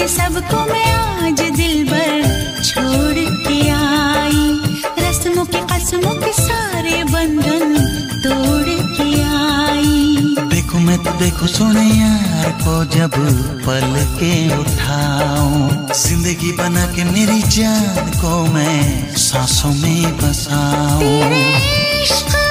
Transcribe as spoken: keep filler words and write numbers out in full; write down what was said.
ये सबको मैं आज दिल भर छोड़ के आई, रस्मों के कसमों के सारे बंधन तोड़ के आई। देखो मैं तो देखो सोने यार को जब पल के उठाऊं, जिंदगी बना के मेरी जान को मैं सांसों में बसाऊं। तेरे इश्क